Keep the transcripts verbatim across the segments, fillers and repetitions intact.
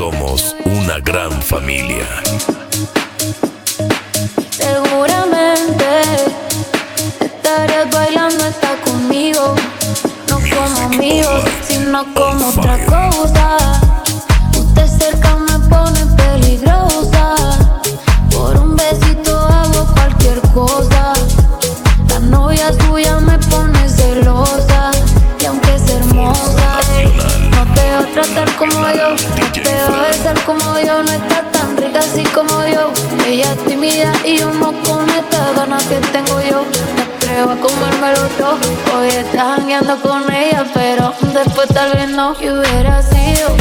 somos una gran familia. Seguramente estarías bailando, está conmigo. No como amigos, sino como otra cosa. Usted cerca me pone peligrosa. Por un besito hago cualquier cosa. La novia suya me pone celosa. Y aunque es hermosa, ey, no te va a tratar como yo, no te va a besar como yo. No está tan rica así como yo. Ella es tímida y yo no con estas ganas que tengo yo. Me atrevo a comérmelo todo. Hoy estás jangueando con ella, pero después tal vez no. Y hubiera sido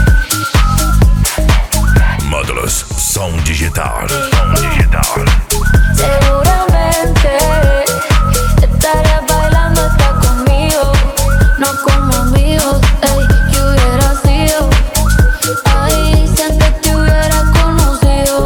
Módulos Som Digital. Som Digital. seguramente estarías bailando, está conmigo. No como amigos, ey, que hubiera sido. Ay, si antes te hubiera conocido.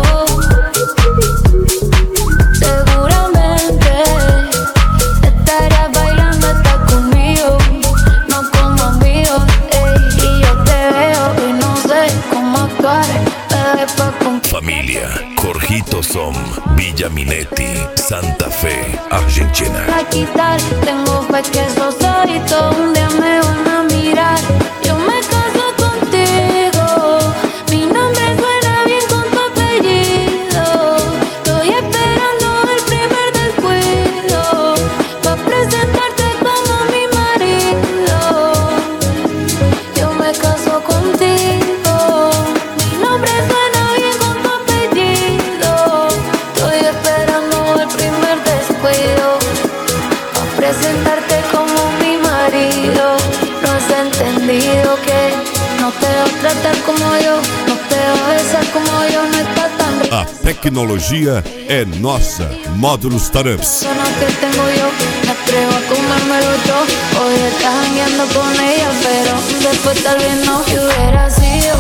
Seguramente estarías bailando, está conmigo. No como amigos, ey, y yo te veo y no sé cómo actuar. Bebé, pa' con Familia Jorgito Som, Villa Minetti, Santa Fe, Argentina. a quitar. Tengo fe que esos ojitos un día me van a mirar. Yo me caso contigo. Mi nombre suena bien con tu apellido. Estoy esperando el primer descuido pa' presentarte como mi marido. Yo me caso contigo. Mi nombre suena bien con tu apellido. Estoy esperando el primer descuido pa' presentarte como mi marido. No has entendido que no te va a tratar como yo, no te va a besar como yo. No está tan rica A tecnologia é nossa. Módulos Startups. persona que tengo yo. Me atrevo a comérmelo todo. Hoy estás jangueando con ella, pero después tal vez no. Y hubiera sido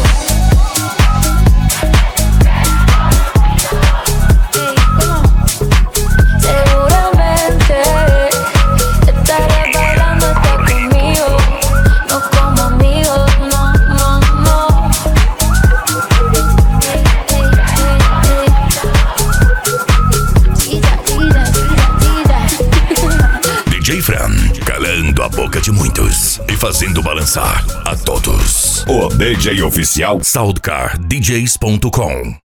seguramente estarías bailando, está conmigo. No como amigos, no, no, no. Ey, ey, ey, ey. Tira, tira, tira, tira. D J Fran, calando a boca de muitos e fazendo balançar a todos. O D J oficial Soundcar D Js ponto com.